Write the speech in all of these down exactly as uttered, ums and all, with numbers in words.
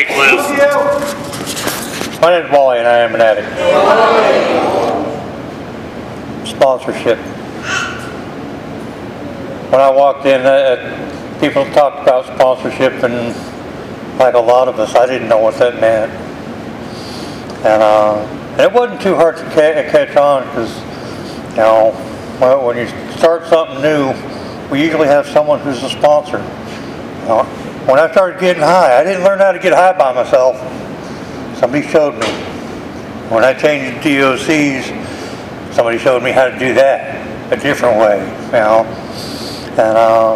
mic, Liz. My name is Wally and I am an addict. Sponsorship. When I walked in, uh, people talked about sponsorship, and like a lot of us, I didn't know what that meant. And uh, it wasn't too hard to ca- catch on because, you know, well, when you start something new, we usually have someone who's a sponsor. You know, when I started getting high, I didn't learn how to get high by myself. Somebody showed me. When I changed D O Cs, somebody showed me how to do that a different way, you know. And uh,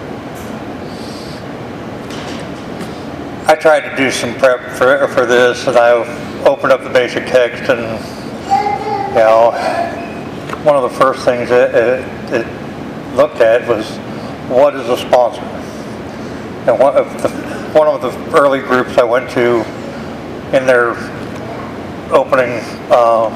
I tried to do some prep for for this, and I opened up the basic text, and you know, one of the first things it, it, it looked at was, what is a sponsor? And one of the one of the early groups I went to, in their opening, uh,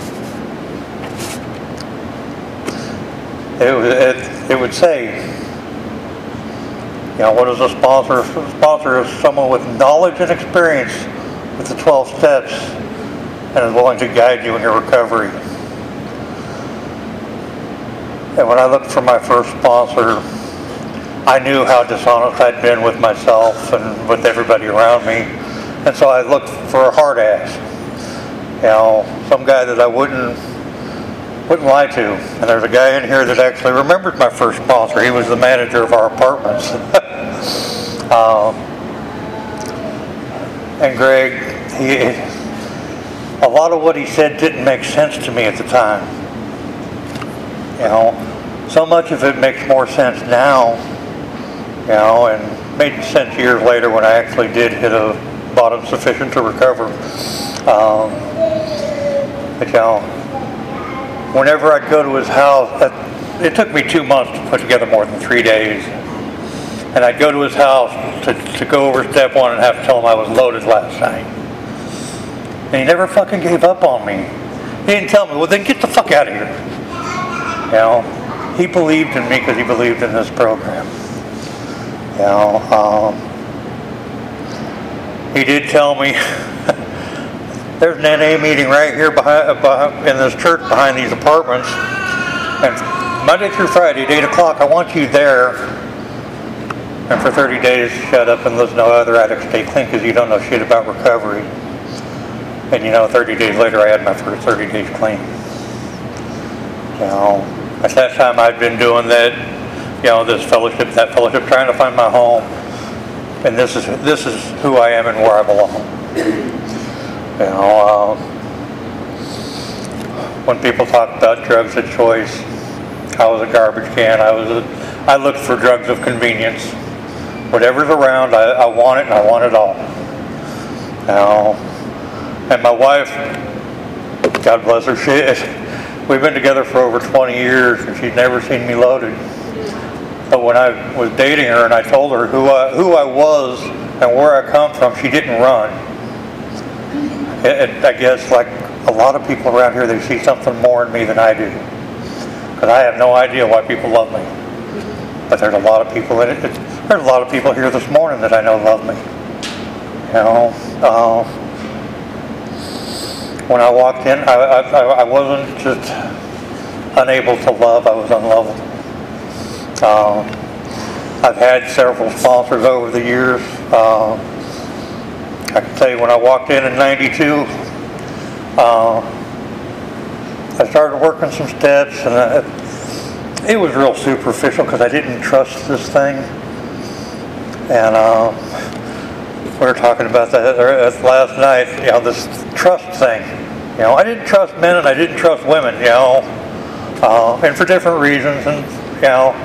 it, it, it would say, you know, what is a sponsor? A sponsor is someone with knowledge and experience with the twelve steps and is willing to guide you in your recovery. And when I looked for my first sponsor, I knew how dishonest I'd been with myself and with everybody around me. And so I looked for a hard ass. You know, some guy that I wouldn't wouldn't lie to. And there's a guy in here that actually remembers my first sponsor. He was the manager of our apartments. um, and Greg, he, a lot of what he said didn't make sense to me at the time. You know, so much of it makes more sense now. You know, and made sense years later when I actually did hit a bottom sufficient to recover. Um, but you know, whenever I'd go to his house, it took me two months to put together more than three days. And I'd go to his house to, to go over step one and have to tell him I was loaded last night. And he never fucking gave up on me. He didn't tell me, well then get the fuck out of here. You know, he believed in me because he believed in this program. You know, um, he did tell me, there's an N A meeting right here behind, behind in this church behind these apartments, and Monday through Friday at eight o'clock, I want you there, and for thirty days, shut up and listen to other addicts stay clean because you don't know shit about recovery. And you know, thirty days later, I had my first thirty days clean. You know, at that time, I'd been doing that, you know, this fellowship, that fellowship, trying to find my home. And this is this is who I am and where I belong. You know, um, when people talk about drugs of choice, I was a garbage can. I was a, I looked for drugs of convenience. Whatever's around, I, I want it, and I want it all. You know, and my wife, God bless her, she, we've been together for over twenty years, and she's never seen me loaded. But when I was dating her and I told her who I, who I was and where I come from, she didn't run. And I guess like a lot of people around here, they see something more in me than I do. Because I have no idea why people love me. But there's a lot of people in it. It's, there's a lot of people here this morning that I know love me. You know, uh, when I walked in, I, I, I wasn't just unable to love, I was unlovable. Uh, I've had several sponsors over the years. Uh, I can tell you when I walked in in ninety-two, uh, I started working some steps, and I, it was real superficial because I didn't trust this thing. And uh, we were talking about that last night, you know, this trust thing. You know, I didn't trust men and I didn't trust women, you know, uh, and for different reasons, and, you know,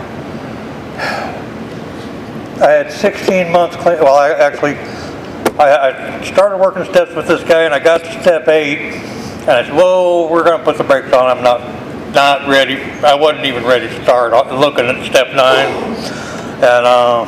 I had sixteen months clean. Well, I actually, I, I started working steps with this guy, and I got to step eight, and I said, "Whoa, we're going to put the brakes on. I'm not, not ready. I wasn't even ready to start looking at step nine." And uh,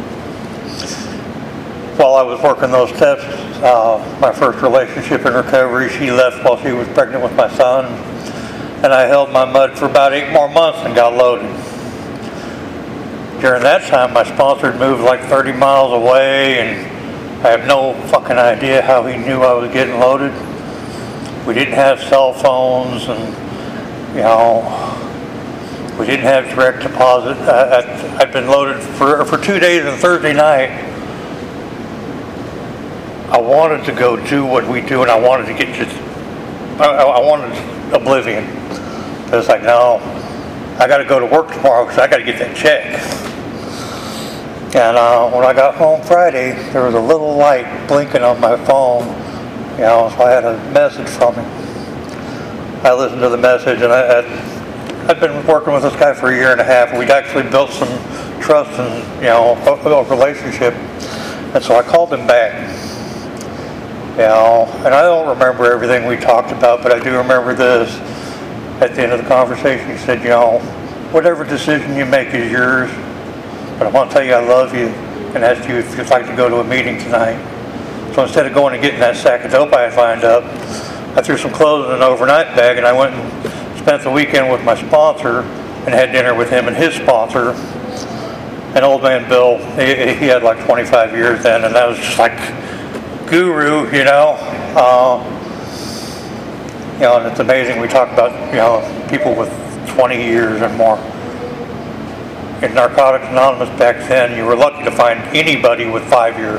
while I was working those steps, uh, my first relationship in recovery, she left while she was pregnant with my son, and I held my mud for about eight more months and got loaded. During that time, my sponsor had moved like thirty miles away, and I have no fucking idea how he knew I was getting loaded. We didn't have cell phones, and, you know, we didn't have direct deposit. I, I, I'd been loaded for, for two days and Thursday night. I wanted to go do what we do, and I wanted to get just, I, I wanted oblivion. But it's like, no, I got to go to work tomorrow because I got to get that check. And uh, when I got home Friday, there was a little light blinking on my phone, you know, so I had a message from him. I listened to the message, and I, I'd, I'd been working with this guy for a year and a half, and we'd actually built some trust and, you know, a, a relationship. And so I called him back, you know, and I don't remember everything we talked about, but I do remember this. At the end of the conversation, he said, you know, whatever decision you make is yours. But I want to tell you I love you and ask you if you'd like to go to a meeting tonight. So instead of going and getting that sack of dope I had lined up, I threw some clothes in an overnight bag, and I went and spent the weekend with my sponsor and had dinner with him and his sponsor. And old man Bill, he, he had like twenty-five years then, and that was just like guru, you know. Uh, you know, and it's amazing we talk about, you know, people with twenty years and more. In Narcotics Anonymous back then, you were lucky to find anybody with five years.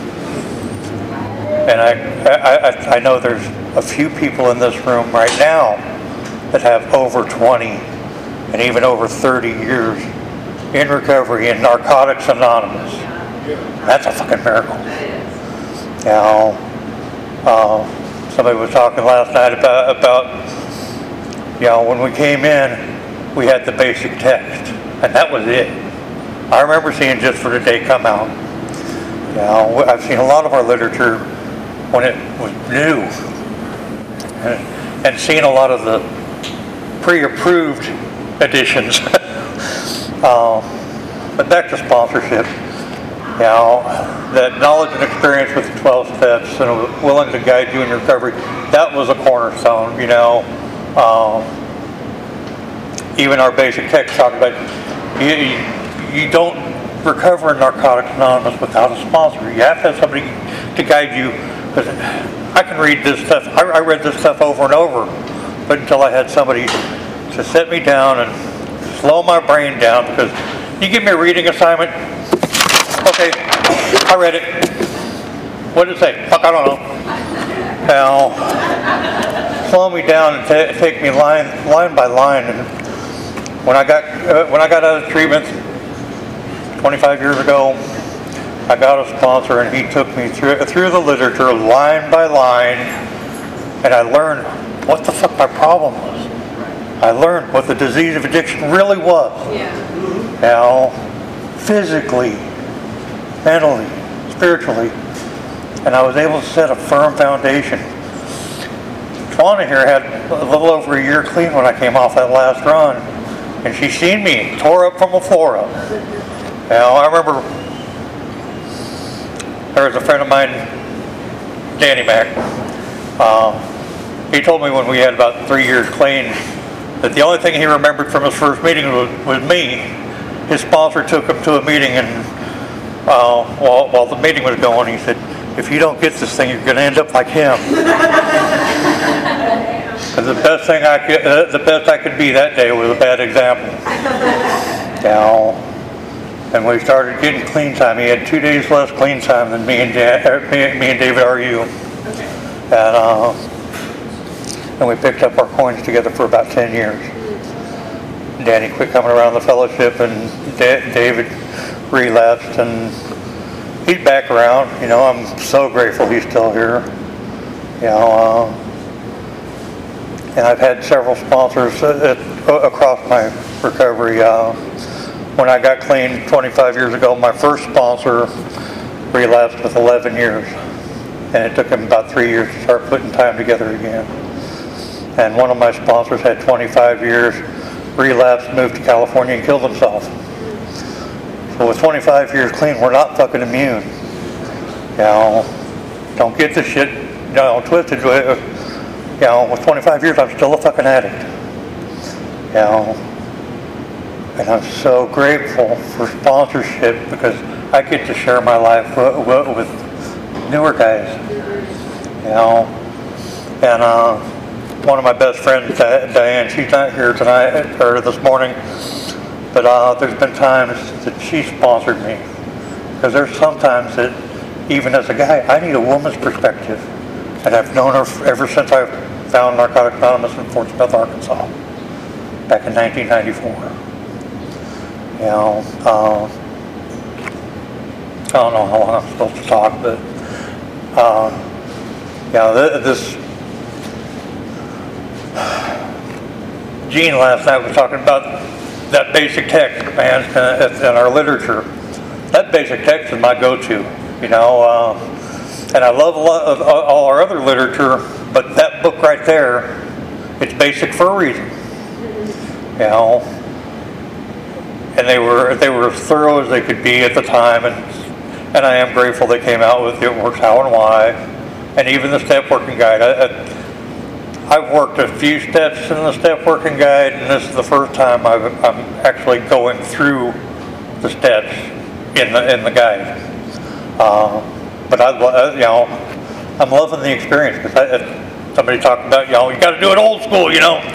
And I, I, I know there's a few people in this room right now that have over twenty and even over thirty years in recovery in Narcotics Anonymous. That's a fucking miracle. You know, uh, somebody was talking last night about, about, you know, when we came in, we had the basic text. And that was it. I remember seeing Just for Today come out. You know, I've seen a lot of our literature when it was new, and, and seen a lot of the pre-approved editions. uh, but back to sponsorship. You know, that knowledge and experience with the twelve steps and willing to guide you in your recovery, that was a cornerstone, you know. Um, even our basic text talked about You, you don't recover in Narcotics Anonymous without a sponsor. You have to have somebody to guide you. Because I can read this stuff. I, I read this stuff over and over, but until I had somebody to sit me down and slow my brain down. Because you give me a reading assignment, okay, I read it. What did it say? Fuck, I don't know. Now, slow me down and t- take me line line by line. And When I got uh, when I got out of treatment twenty-five years ago, I got a sponsor, and he took me through through the literature line by line, and I learned what the fuck my problem was. I learned what the disease of addiction really was. Yeah. Now, physically, mentally, spiritually, and I was able to set a firm foundation. Twana here had a little over a year clean when I came off that last run. And she seen me, tore up from the floor up. Now, I remember there was a friend of mine, Danny Mac. Uh, he told me when we had about three years clean that the only thing he remembered from his first meeting was, was me. His sponsor took him to a meeting, and uh, while, while the meeting was going, he said, if you don't get this thing, you're going to end up like him. Because the best thing I could, uh, the best I could be that day was a bad example. Now, and we started getting clean time. He had two days less clean time than me and Dan, er, me, me and David R U. And uh, and we picked up our coins together for about ten years. Danny quit coming around the fellowship, and da- David relapsed, and he's back around. You know, I'm so grateful he's still here. You know. Uh, And I've had several sponsors uh, uh, across my recovery. Uh, when I got clean twenty-five years ago, my first sponsor relapsed with eleven years. And it took him about three years to start putting time together again. And one of my sponsors had twenty-five years, relapsed, moved to California and killed himself. So with twenty-five years clean, we're not fucking immune. You know, don't get this shit, you know, twisted. You know, with twenty-five years, I'm still a fucking addict. You know, and I'm so grateful for sponsorship because I get to share my life with, with newer guys, you know. And uh, one of my best friends, Diane, she's not here tonight or this morning, but uh, there's been times that she sponsored me, because there's sometimes that even as a guy, I need a woman's perspective, and I've known her ever since I found Narcotics Anonymous in Fort Smith, Arkansas, back in nineteen ninety-four. You know, uh, I don't know how long I'm supposed to talk, but uh, yeah, th- this Gene last night was talking about that basic text, man, in our literature. That basic text is my go-to, you know, uh, and I love a lot of all our other literature, but that book right there, it's basic for a reason, you know. And they were they were as thorough as they could be at the time, and and I am grateful they came out with It Works How and Why, and even the Step Working Guide. I, I, I've worked a few steps in the Step Working Guide, and this is the first time I've, I'm actually going through the steps in the in the guide. Uh, but I, you know, I'm loving the experience, because somebody talked about, you know, you got to do it old school, you know.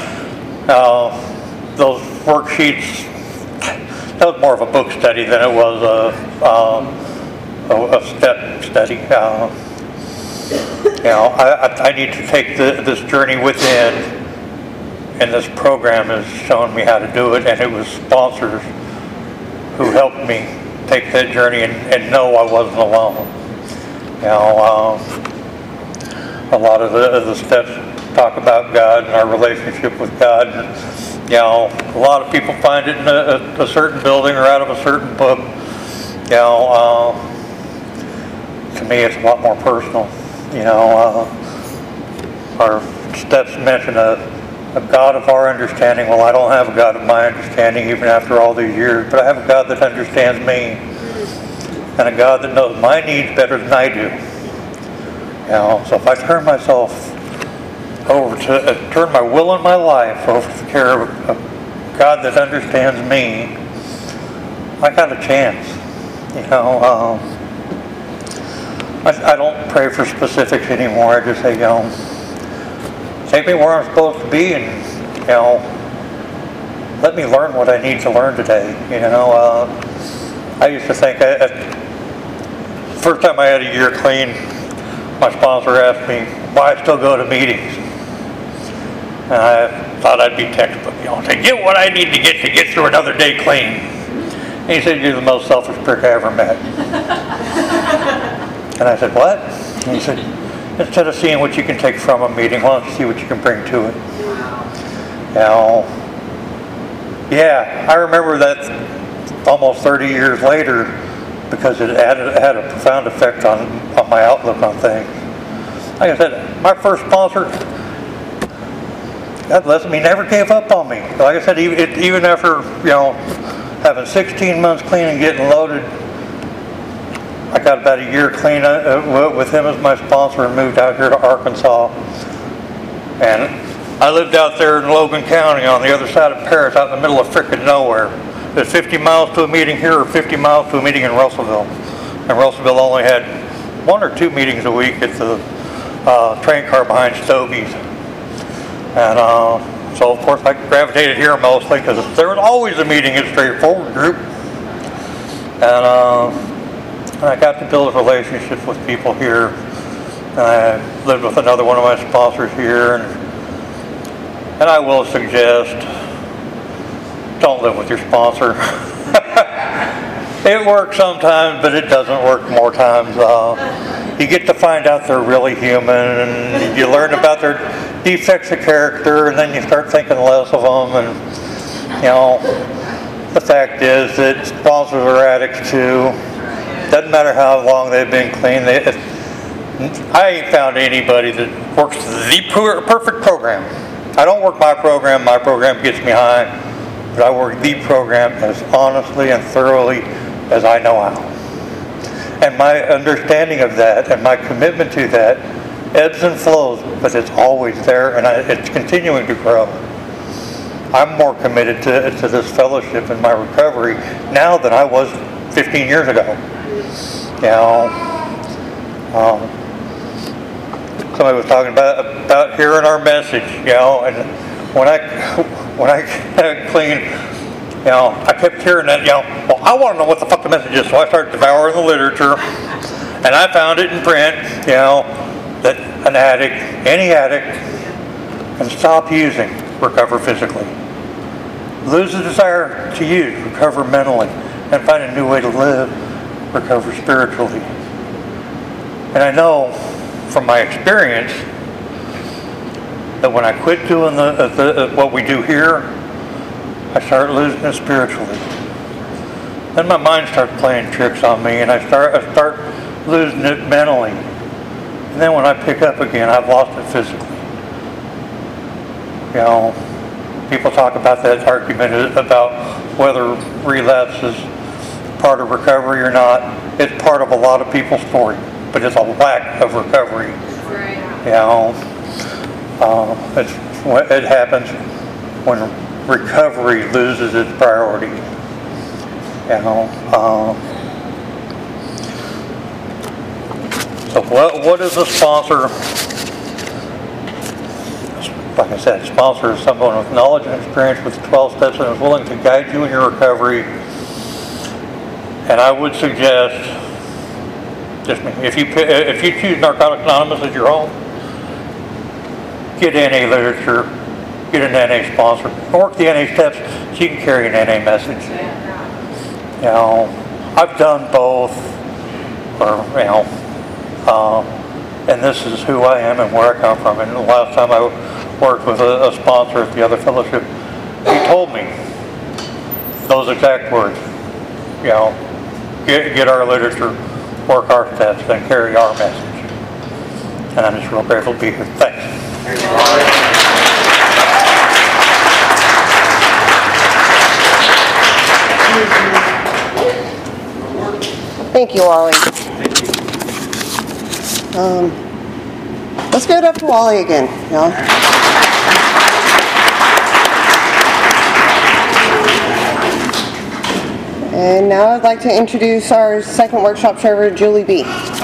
Uh, those worksheets. That was more of a book study than it was a, um, a, a step study. Uh, you know, I, I need to take the, this journey within, and this program has shown me how to do it, and it was sponsors who helped me take that journey and, and know I wasn't alone. You know, um, a lot of the, the steps talk about God and our relationship with God. And, you know, a lot of people find it in a, a certain building or out of a certain book. You know, uh, to me it's a lot more personal. You know, uh, our steps mention a, a God of our understanding. Well, I don't have a God of my understanding even after all these years, but I have a God that understands me, and a God that knows my needs better than I do. You know, so if I turn myself over to uh, turn my will and my life over to the care of a God that understands me, I got a chance. You know, um, I, I don't pray for specifics anymore. I just say, you know, take me where I'm supposed to be, and, you know, let me learn what I need to learn today. You know, uh, I used to think, I, I, first time I had a year clean, my sponsor asked me why I still go to meetings. And I thought I'd be textbook, you know, to get what I need to get to get through another day clean. And he said, "You're the most selfish prick I ever met." And I said, "What?" And he said, "Instead of seeing what you can take from a meeting, why don't you see what you can bring to it?" You know, yeah, I remember that almost thirty years later, because it had, it had a profound effect on, on my outlook on things. Like I said, my first sponsor, God bless him, he never gave up on me. Like I said, even, it, even after, you know, having sixteen months clean and getting loaded, I got about a year clean uh, with him as my sponsor and moved out here to Arkansas. And I lived out there in Logan County on the other side of Paris, out in the middle of frickin' nowhere. There's fifty miles to a meeting here or fifty miles to a meeting in Russellville. And Russellville only had one or two meetings a week at the uh, train car behind Stobie's. And uh, so, of course, I gravitated here mostly because there was always a meeting at Straightforward Group. And uh, I got to build a relationship with people here. And I lived with another one of my sponsors here. And, and I will suggest, don't live with your sponsor. It works sometimes, but it doesn't work more times. Uh, you get to find out they're really human, and you learn about their defects of character, and then you start thinking less of them. And, you know, the fact is that sponsors are addicts too. Doesn't matter how long they've been clean. They, I ain't found anybody that works the perfect program. I don't work my program. My program gets me high. But I work the program as honestly and thoroughly as I know how. And my understanding of that and my commitment to that ebbs and flows, but it's always there, and I, it's continuing to grow. I'm more committed to, to this fellowship and my recovery now than I was fifteen years ago. You know, Um, somebody was talking about about hearing our message, you know, and when I when I cleaned, you know, I kept hearing that, you know, well, I want to know what the fuck the message is, so I started devouring the literature, and I found it in print, you know, that an addict, any addict, can stop using, recover physically, lose the desire to use, recover mentally, and find a new way to live, recover spiritually. And I know from my experience that when I quit doing the, uh, the uh, what we do here, I start losing it spiritually. Then my mind starts playing tricks on me, and I start I start losing it mentally. And then when I pick up again, I've lost it physically. You know, people talk about that argument about whether relapse is part of recovery or not. It's part of a lot of people's story, but it's a lack of recovery. Right. You know, uh, it's, it happens when recovery loses its priority. You know, uh, so what what is a sponsor? Like I said, a sponsor is someone with knowledge and experience with twelve steps and is willing to guide you in your recovery. And I would suggest, just me, if you if you choose Narcotics Anonymous as your home, get N A literature, get an N A sponsor, work the N A steps so you can carry an N A message. You know, I've done both, or you know, uh, and this is who I am and where I come from. And the last time I worked with a, a sponsor at the other fellowship, he told me those exact words. You know, get get our literature, work our steps, and carry our message. And I'm just real grateful to be here. Thanks. Thank you, Wally. Um, let's give it up to Wally again, y'all. And now I'd like to introduce our second workshop server, Julie B. Let's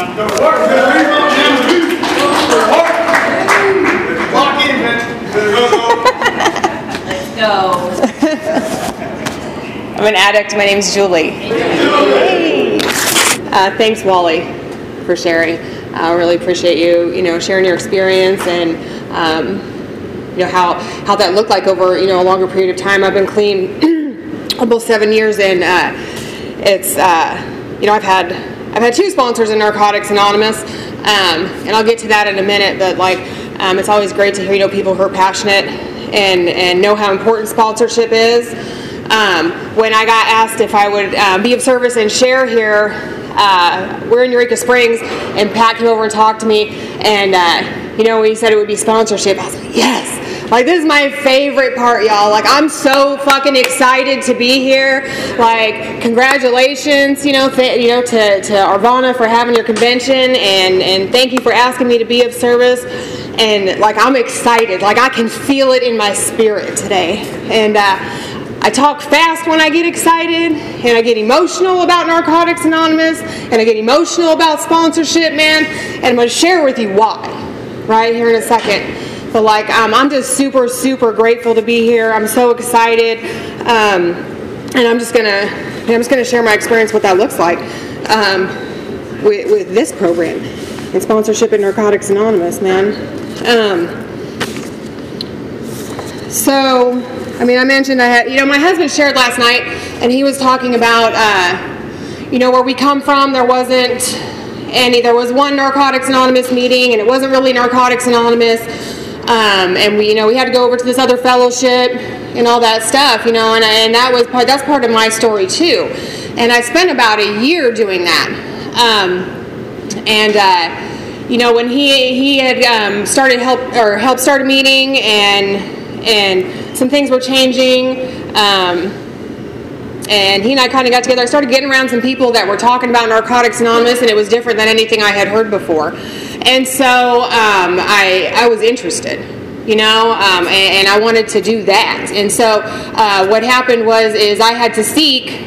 go. I'm an addict. My name's Julie. Hey. Uh, thanks, Wally, for sharing. I really appreciate you, you know, sharing your experience and, um, you know, how how that looked like over, you know, a longer period of time. I've been clean almost seven years, and uh, it's, uh, you know, I've had I've had two sponsors in Narcotics Anonymous, um, and I'll get to that in a minute. But like, um, it's always great to hear, you know, people who are passionate and and know how important sponsorship is. Um, when I got asked if I would uh, be of service and share here, uh, we're in Eureka Springs, and Pat came over and talked to me, and uh, you know, when he said it would be sponsorship, I was like, yes! Like, this is my favorite part, y'all. Like, I'm so fucking excited to be here. Like, congratulations, you know, th- you know, to, to Arvana for having your convention, and, and thank you for asking me to be of service. And like, I'm excited. Like, I can feel it in my spirit today. And uh, I talk fast when I get excited, and I get emotional about Narcotics Anonymous, and I get emotional about sponsorship, man. And I'm going to share with you why, right here in a second. But like, um, I'm just super, super grateful to be here. I'm so excited, um, and I'm just gonna, I'm just gonna share my experience, what that looks like um, with, with this program and sponsorship in Narcotics Anonymous, man. Um, so, I mean, I mentioned I had, you know, my husband shared last night, and he was talking about, uh, you know, where we come from. There wasn't any. There was one Narcotics Anonymous meeting, and it wasn't really Narcotics Anonymous. Um, and we, you know, we had to go over to this other fellowship and all that stuff, you know, and, and that was part, that's part of my story too. And I spent about a year doing that. Um, and, uh, you know, when he, he had, um, started help or helped start a meeting, and, and some things were changing, um, and he and I kind of got together. I started getting around some people that were talking about Narcotics Anonymous, and it was different than anything I had heard before. And so um, I I was interested, you know, um, and, and I wanted to do that. And so uh, what happened was is I had to seek,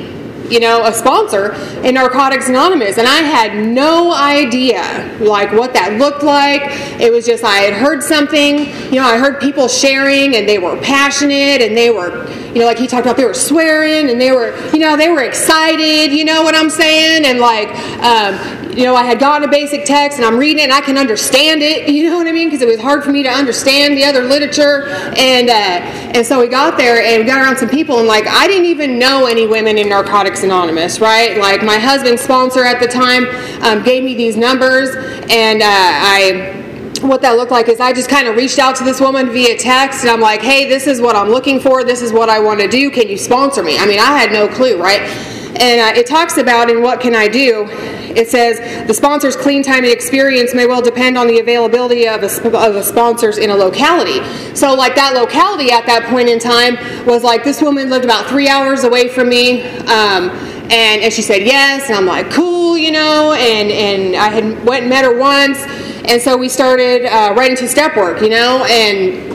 you know, a sponsor in Narcotics Anonymous, and I had no idea like what that looked like. It was just, I had heard something, you know, I heard people sharing, and they were passionate, and they were, you know, like he talked about, they were swearing, and they were, you know, they were excited, you know what I'm saying, and like, um, you know, I had gotten a basic text, and I'm reading it, and I can understand it, you know what I mean, because it was hard for me to understand the other literature, and uh, and so we got there, and we got around some people, and like, I didn't even know any women in Narcotics Anonymous, right? Like, my husband's sponsor at the time um, gave me these numbers, and uh, I... what that looked like is I just kind of reached out to this woman via text, and I'm like, hey, this is what I'm looking for, this is what I want to do, can you sponsor me? I mean, I had no clue, right? And uh, it talks about, in what can I do, it says, the sponsor's clean time and experience may well depend on the availability of a, of a sponsors in a locality. So like that locality at that point in time was like, this woman lived about three hours away from me, um, and, and she said yes, and I'm like, cool, you know, and, and I had went and met her once. And so we started uh, right into step work, you know, and,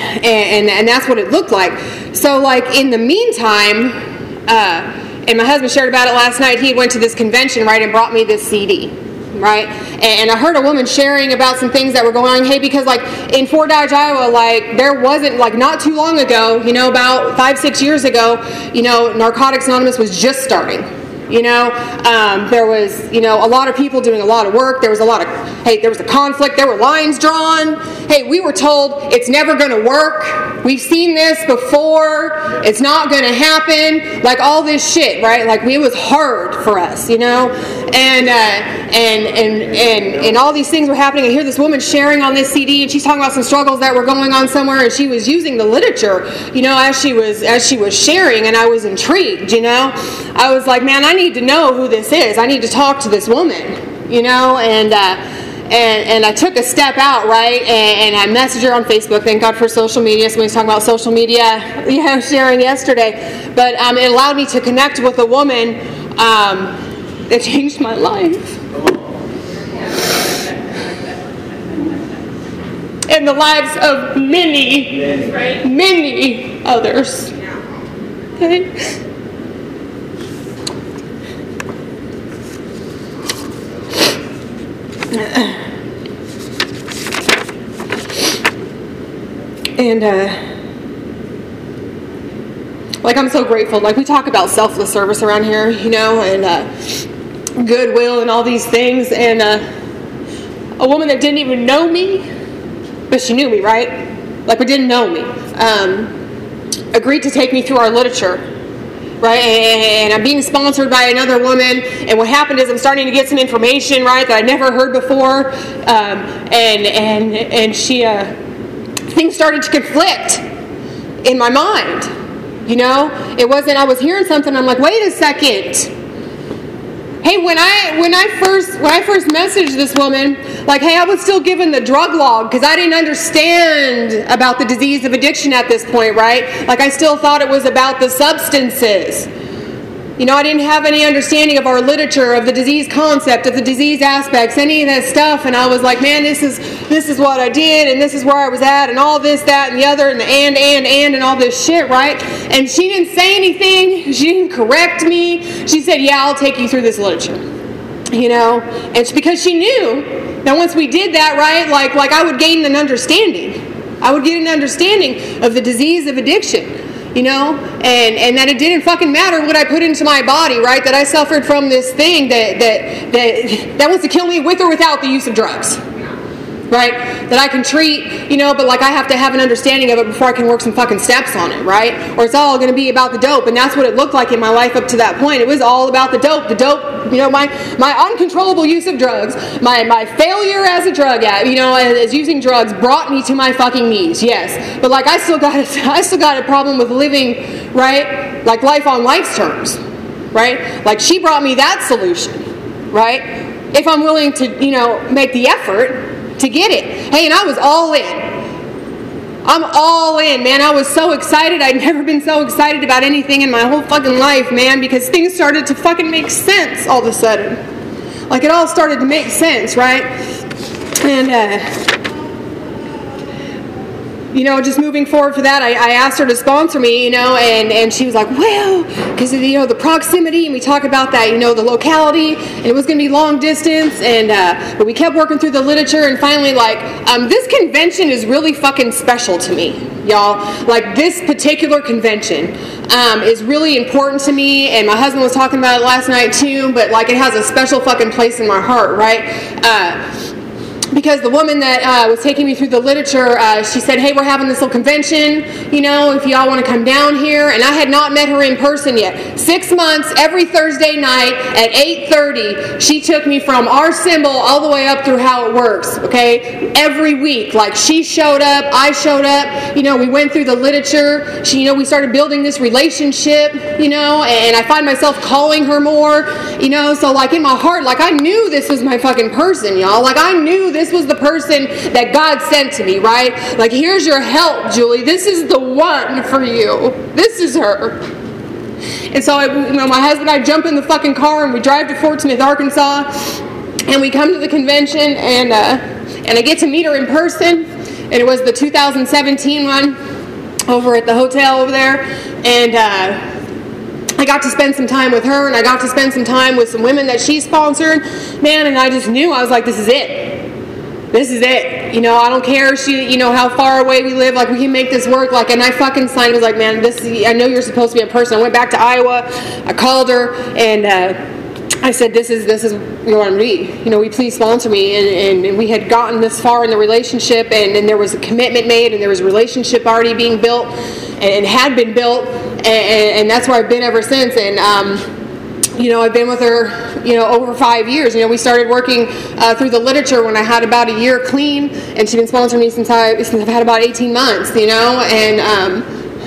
and and that's what it looked like. So, like, in the meantime, uh, and my husband shared about it last night, he went to this convention, right, and brought me this C D, right? And, and I heard a woman sharing about some things that were going on, hey, because, like, in Fort Dodge, Iowa, like, there wasn't, like, not too long ago, you know, about five, six years ago, you know, Narcotics Anonymous was just starting. You know, um, there was, you know, a lot of people doing a lot of work. There was a lot of, hey, there was a conflict. There were lines drawn. Hey, we were told it's never going to work. We've seen this before. It's not going to happen. Like all this shit, right? Like it was hard for us, you know, and uh, and and and and all these things were happening. I hear this woman sharing on this C D, and she's talking about some struggles that were going on somewhere, and she was using the literature, you know, as she was as she was sharing, and I was intrigued, you know. I was like, man, I need to know who this is. I need to talk to this woman, you know, and uh, and and I took a step out, right, and, and I messaged her on Facebook. Thank God for social media. Somebody was talking about social media, you know, sharing yesterday, but um, it allowed me to connect with a woman um, that changed my life. And the lives of many, many others. Okay? And uh, like I'm so grateful. Like we talk about selfless service around here, you know, and uh, goodwill and all these things. And uh, a woman that didn't even know me, but she knew me, right? Like but didn't know me. Um, agreed to take me through our literature, right? And I'm being sponsored by another woman. And what happened is I'm starting to get some information, right, that I never heard before. Um, and and and she. Uh, Things started to conflict in my mind, you know. It wasn't. I was hearing something. I'm like, wait a second. Hey, when I when I first when I first messaged this woman, like, hey, I was still given the drug log because I didn't understand about the disease of addiction at this point, right? Like, I still thought it was about the substances. You know, I didn't have any understanding of our literature, of the disease concept, of the disease aspects, any of that stuff. And I was like, man, this is this is what I did, and this is where I was at, and all this, that, and the other, and the and, and, and, and all this shit, right? And she didn't say anything. She didn't correct me. She said, yeah, I'll take you through this literature. You know? And it's because she knew that once we did that, right, like, like I would gain an understanding. I would get an understanding of the disease of addiction. You know, and, and that it didn't fucking matter what I put into my body, right? That I suffered from this thing that that that that wants to kill me with or without the use of drugs, right? That I can treat, you know, but like I have to have an understanding of it before I can work some fucking steps on it, right? Or it's all going to be about the dope, and that's what it looked like in my life up to that point. It was all about the dope, the dope, you know, my my uncontrollable use of drugs, my my failure as a drug addict, you know, as, as using drugs brought me to my fucking knees, yes. But like I still got a, I still got a problem with living, right? Like life on life's terms, right? Like she brought me that solution, right? If I'm willing to, you know, make the effort to get it. Hey, and I was all in. I'm all in, man. I was so excited. I'd never been so excited about anything in my whole fucking life, man, because things started to fucking make sense all of a sudden. Like it all started to make sense, right? And uh, you know, just moving forward for that, I, I asked her to sponsor me, you know, and, and she was like, well, because of, you know, the proximity, and we talk about that, you know, the locality, and it was going to be long distance, and, uh, but we kept working through the literature, and finally, like, um, this convention is really fucking special to me, y'all. Like, this particular convention um, is really important to me, and my husband was talking about it last night, too, but, like, it has a special fucking place in my heart, right? Uh, Because the woman that uh, was taking me through the literature, uh, she said, hey, we're having this little convention, you know, if y'all want to come down here. And I had not met her in person yet. Six months, every Thursday night at eight thirty, she took me from our symbol all the way up through how it works, okay? Every week. Like, she showed up, I showed up, you know, we went through the literature. She, you know, we started building this relationship, you know, and I find myself calling her more, you know, so, like, in my heart, like, I knew this was my fucking person, y'all. Like, I knew this This was the person that God sent to me, right? Like, here's your help, Julie. This is the one for you. This is her. And so, I, you know, my husband and I jump in the fucking car and we drive to Fort Smith, Arkansas, and we come to the convention, and uh, and I get to meet her in person. And it was the two thousand seventeen one over at the hotel over there, and uh, I got to spend some time with her, and I got to spend some time with some women that she sponsored, man. And I just knew, I was like, this is it. This is it. You know, I don't care, she, you know, how far away we live, like, we can make this work. Like, and I fucking signed, I was like, man, this is, I know you're supposed to be a person. I went back to Iowa, I called her, and uh, I said, this is, this is, you know what I'm gonna be. You know, will you please sponsor me? And, and, and we had gotten this far in the relationship, and, and there was a commitment made, and there was a relationship already being built, and, and had been built, and, and, and that's where I've been ever since. And, um, you know, I've been with her, you know, over five years. You know, we started working uh, through the literature when I had about a year clean, and she's been sponsoring me since, I, since I've had about eighteen months, you know, and um,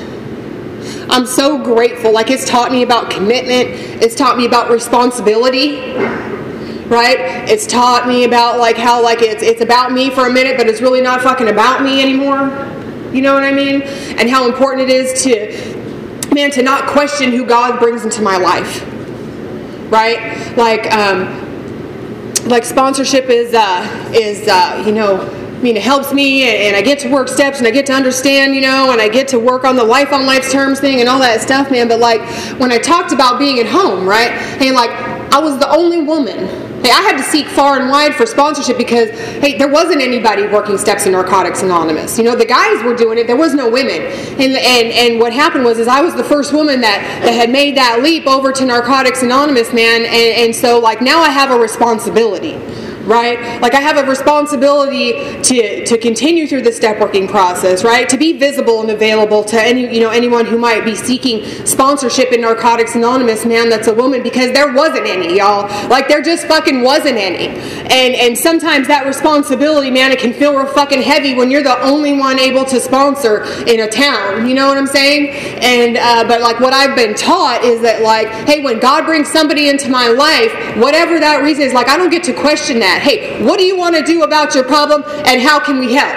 I'm so grateful. Like, it's taught me about commitment. It's taught me about responsibility, right? It's taught me about, like, how, like, it's, it's about me for a minute, but it's really not fucking about me anymore. You know what I mean? And how important it is to, man, to not question who God brings into my life. Right, like, um, like sponsorship is, uh, is, uh, you know, I mean, it helps me, and, and I get to work steps, and I get to understand, you know, and I get to work on the life on life's terms thing and all that stuff, man. But, like, when I talked about being at home, right, and, like, I was the only woman. Hey, I had to seek far and wide for sponsorship because, hey, there wasn't anybody working Steps in Narcotics Anonymous. You know, the guys were doing it. There was no women. And and and what happened was is I was the first woman that, that had made that leap over to Narcotics Anonymous, man. And, and so, like, now I have a responsibility. Right? Like, I have a responsibility to, to continue through the step working process, right? To be visible and available to any, you know, anyone who might be seeking sponsorship in Narcotics Anonymous, man, that's a woman, because there wasn't any, y'all. Like, there just fucking wasn't any. And and sometimes that responsibility, man, it can feel real fucking heavy when you're the only one able to sponsor in a town. You know what I'm saying? And, uh, but, like, what I've been taught is that, like, hey, when God brings somebody into my life, whatever that reason is, like, I don't get to question that. Hey, what do you want to do about your problem, and how can we help?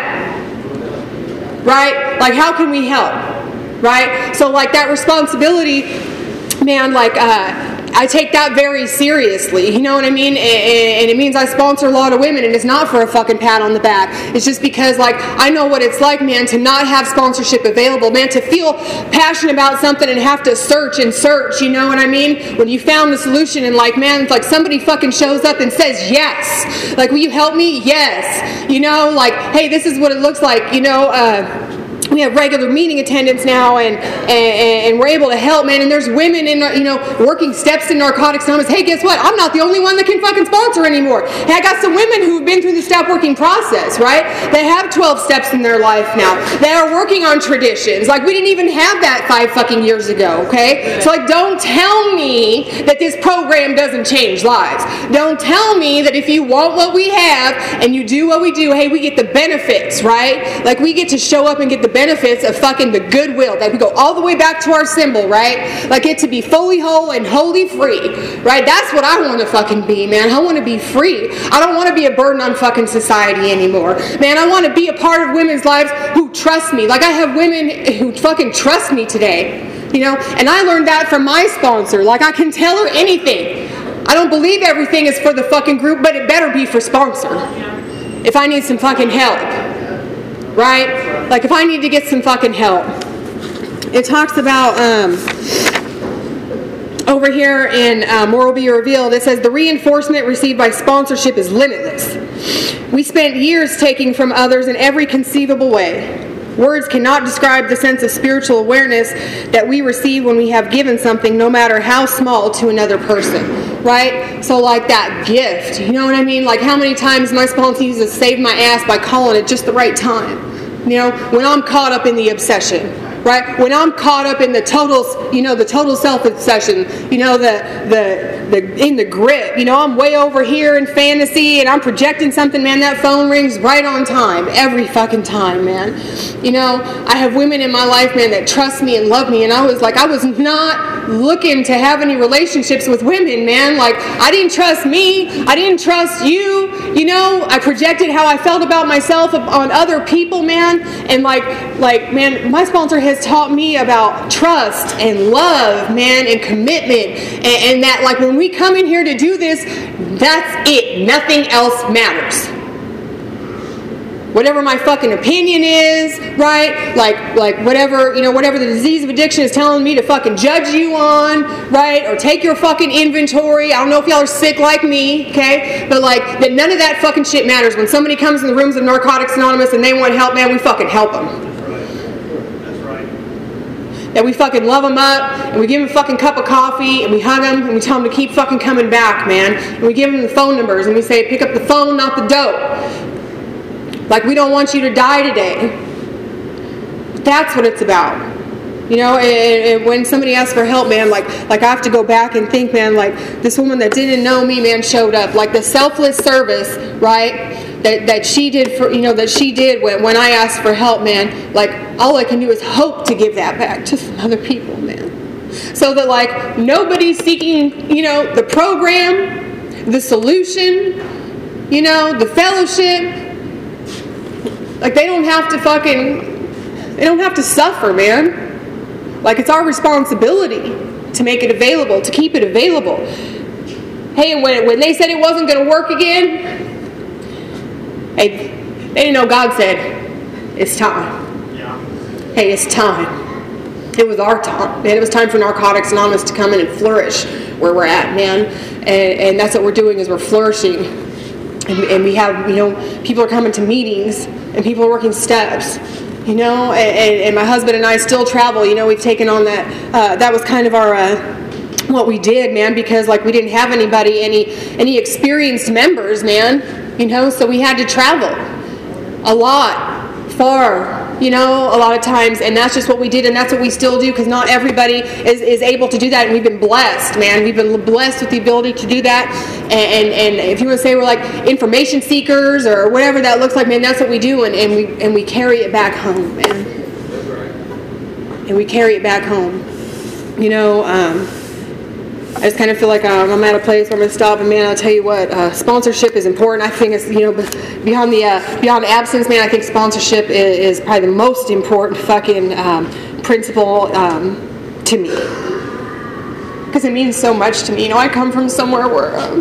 Right? Like, how can we help? Right? So, like, that responsibility, man, like, uh, I take that very seriously, you know what I mean? And, and it means I sponsor a lot of women, and it's not for a fucking pat on the back. It's just because, like, I know what it's like, man, to not have sponsorship available, man, to feel passionate about something and have to search and search, you know what I mean? When you found the solution, and, like, man, it's like somebody fucking shows up and says yes. Like, will you help me? Yes. You know, like, hey, this is what it looks like, you know, uh, we have regular meeting attendance now, and, and and we're able to help, man. And there's women in, you know, working Steps in Narcotics Anonymous. Hey, guess what? I'm not the only one that can fucking sponsor anymore. Hey, I got some women who've been through the step working process, right? They have twelve steps in their life now. They are working on traditions. Like, we didn't even have that five fucking years ago, okay? So, like, don't tell me that this program doesn't change lives. Don't tell me that if you want what we have and you do what we do, hey, we get the benefits, right? Like, we get to show up and get the benefits of fucking the goodwill. That we go all the way back to our symbol, right? Like, it to be fully whole and wholly free, right? That's what I want to fucking be, man. I want to be free. I don't want to be a burden on fucking society anymore. Man, I want to be a part of women's lives who trust me. Like, I have women who fucking trust me today, you know? And I learned that from my sponsor. Like, I can tell her anything. I don't believe everything is for the fucking group, but it better be for sponsor if I need some fucking help, right? Like if I need to get some fucking help. It talks about, um, over here in uh, More Will Be Revealed, it says the reinforcement received by sponsorship is limitless. We spent years taking from others in every conceivable way. Words cannot describe the sense of spiritual awareness that we receive when we have given something, no matter how small, to another person. Right? So like that gift, you know what I mean? Like how many times my sponsor used to save my ass by calling at just the right time. You know, when I'm caught up in the obsession. Right? When I'm caught up in the total, you know, the total self-obsession, you know, the, the, the, in the grip, you know, I'm way over here in fantasy and I'm projecting something, man, that phone rings right on time, every fucking time, man. You know, I have women in my life, man, that trust me and love me, and I was like, I was not looking to have any relationships with women, man. Like, I didn't trust me, I didn't trust you, you know, I projected how I felt about myself on other people, man, and like, like, man, my sponsor has taught me about trust and love, man, and commitment, and, and that like when we come in here to do this, that's it. Nothing else matters. Whatever my fucking opinion is, right? Like, like whatever, you know, whatever the disease of addiction is telling me to fucking judge you on, right? Or take your fucking inventory. I don't know if y'all are sick like me, okay? But like, that none of that fucking shit matters. When somebody comes in the rooms of Narcotics Anonymous and they want help, man, we fucking help them. That we fucking love them up, and we give them a fucking cup of coffee, and we hug them, and we tell them to keep fucking coming back, man. And we give them the phone numbers, and we say, pick up the phone, not the dope. Like, we don't want you to die today. That's what it's about. You know, and, and when somebody asks for help, man, like, like I have to go back and think, man, like, this woman that didn't know me, man, showed up. Like, the selfless service, right? That, that she did for, you know, that she did when, when I asked for help, man, like, all I can do is hope to give that back to some other people, man. So that, like, nobody's seeking, you know, the program, the solution, you know, the fellowship. Like, they don't have to fucking, they don't have to suffer, man. Like, it's our responsibility to make it available, to keep it available. Hey, and when, when they said it wasn't going to work again, hey, they didn't know God said, it's time. Yeah. Hey, it's time. It was our time. Man, it was time for Narcotics Anonymous to come in and flourish where we're at, man. And, and that's what we're doing, is we're flourishing. And, and we have, you know, people are coming to meetings, and people are working steps. You know, and, and my husband and I still travel. You know, we've taken on that. Uh, that was kind of our, uh, what we did, man, because like we didn't have anybody, any, any experienced members, man. You know, so we had to travel a lot, far. You know, a lot of times, and that's just what we did, and that's what we still do, because not everybody is, is able to do that, and we've been blessed, man. We've been blessed with the ability to do that, and, and, and if you want to say we're like information seekers or whatever that looks like, man, that's what we do, and, and we and we carry it back home, man. And we carry it back home. You know, um, I just kind of feel like um, I'm at a place where I'm going to stop, and man, I'll tell you what, uh, sponsorship is important. I think it's, you know, beyond the uh, beyond absence, man, I think sponsorship is, is probably the most important fucking um, principle um, to me, because it means so much to me. You know, I come from somewhere where, um,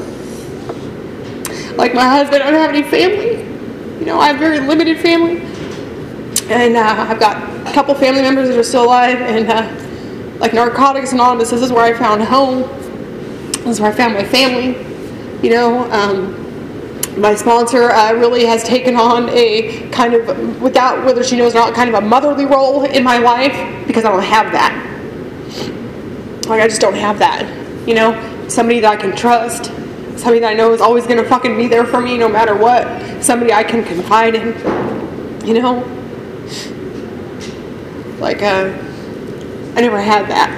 like my husband, I don't have any family. You know, I have very limited family, and uh, I've got a couple family members that are still alive, and uh, like Narcotics Anonymous, this is where I found home. This is where I found my family. You know, um, my sponsor uh, really has taken on a kind of, without whether she knows or not, kind of a motherly role in my life, because I don't have that. Like, I just don't have that. You know, somebody that I can trust, somebody that I know is always going to fucking be there for me no matter what, somebody I can confide in. You know, like, uh, I never had that.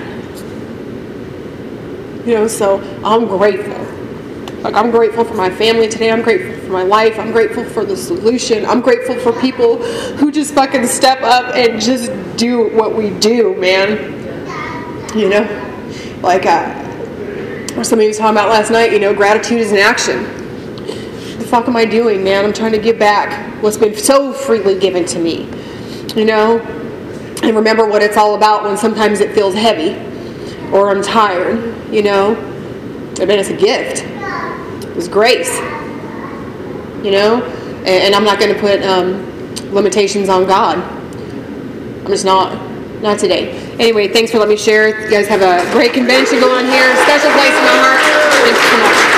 You know, so I'm grateful. Like, I'm grateful for my family today. I'm grateful for my life. I'm grateful for the solution. I'm grateful for people who just fucking step up and just do what we do, man. You know? Like, uh, somebody was talking about last night, you know, gratitude is an action. What the fuck am I doing, man? I'm trying to give back what's been so freely given to me. You know? And remember what it's all about when sometimes it feels heavy. Or I'm tired, you know. I mean, it's a gift. It was grace, you know. And, and I'm not going to put um, limitations on God. I'm just not, not today. Anyway, thanks for letting me share. You guys have a great convention going on here. Special place in my heart. Thanks so much.